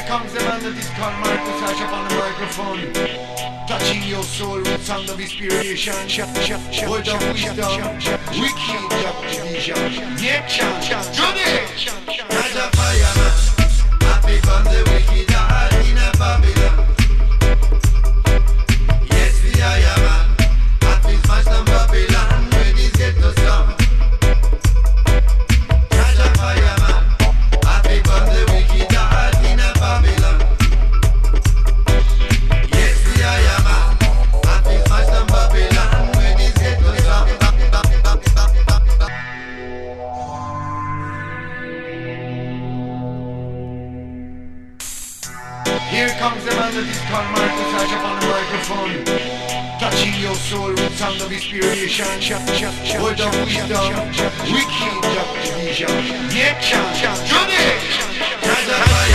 comes the man that is called Marcus Ash up on the microphone, touching your soul with sound of inspiration, word of wisdom, wicked of vision, nature, Johnny! As a fireman, happy from the wicked heart in a Babylon. Yes, we are a man, happy smash down Babylon, where this ghetto song. As a fireman, happy from the wicked heart in a Babylon. Yes, we are a man, happy smash down Babylon, where this ghetto song. Here comes the man that is called Marcus Ash up on the microphone, touching your soul with sound of inspiration, word of wisdom, wicked of vision, nature, Johnny!